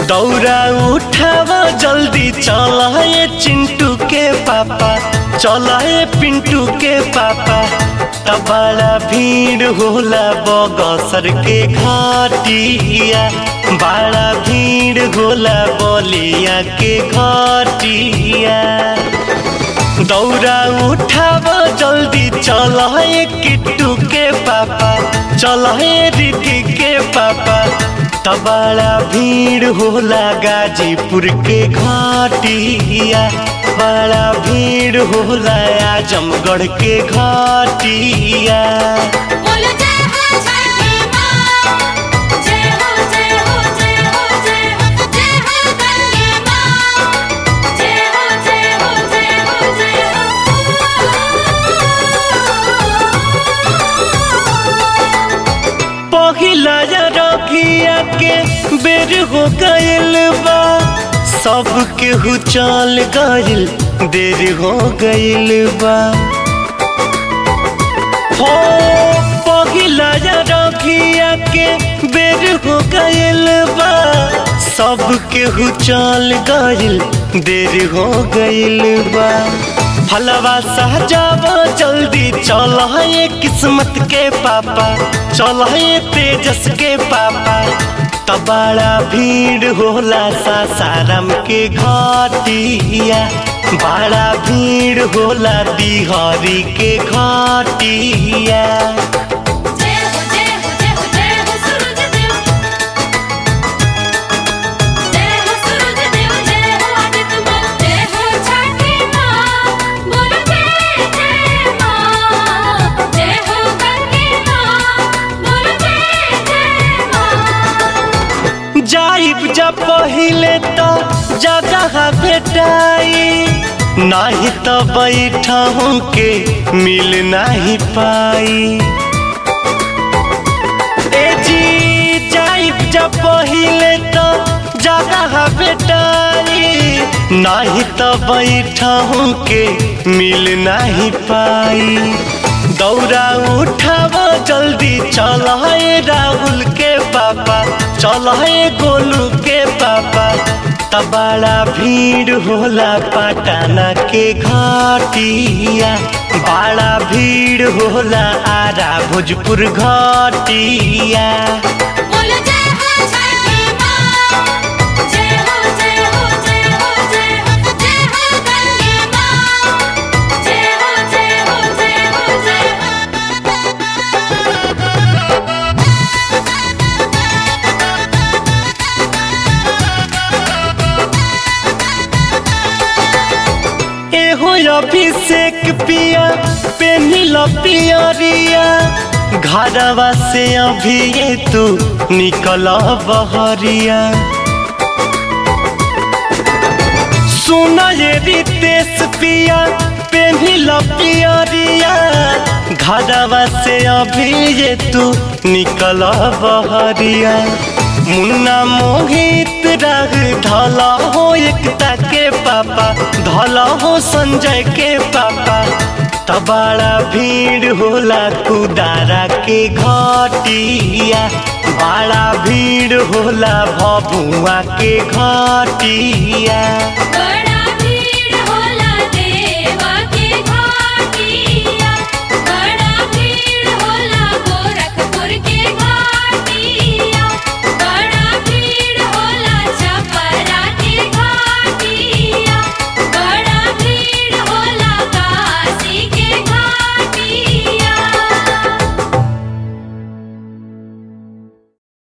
दौरा उठाव जल्दी चलाए चिंटू के पापा, चलाए पिंटू के पापा। तब बड़ा भीड़ होला बगसर के घाटिया, बड़ा भीड़ होला बलिया के घाटिया। दौरा उठाव जल्दी चलाए किट्टू के पापा, चलाए रिकी के पापा। तब बड़ा भीड़ होला गाजीपुर के घाटिया, बड़ा भीड़ होला आजमगढ़ के घाटिया। पहिला रखिया के बेर हो गइल बा, सब केहू चल गइल, देर हो गइल बा। हो पहिला रखिया के बेर हो गइल बा, सब केहू चल गइल, देर हो गइल बा। फलवा सहजाब जल्दी चलाए किस्मत के पापा, चलाए तेजस के पापा। तब बड़ा भीड़ होला सासाराम के घाटिया, बड़ा भीड़ होला बिहारी के घाटिया। जाइब जा पहिले तो जगह भेटाई, नाही तो बैठहूँ के मिल नहीं पाई। ए जी जाइब जा पहिले तो जगह भेटाई, नाही तो बैठहूँ के मिल नहीं पाई। दौरा उठाव जल्दी चलाए राहुल के पापा, चलाए गोलू के पापा। तब बड़ा भीड़ होला पटना के घाटिया, बड़ा भीड़ होला आरा भोजपुर घाटिया। अभिषेक पिया पेनिल पियरिया, घरवा से अभी ये तू निकल बहरिया। सुन ये रितेश पिया पेनिल पियरिया, घरवा से अभी ये तू निकल बहरिया। मुन्ना मोहित राग धला हो एकता के पापा, धला हो संजय के पापा। तब बड़ा भीड़ होला कुदारा के घाटिया, बड़ा भीड़ होला भभुआ के घाटिया।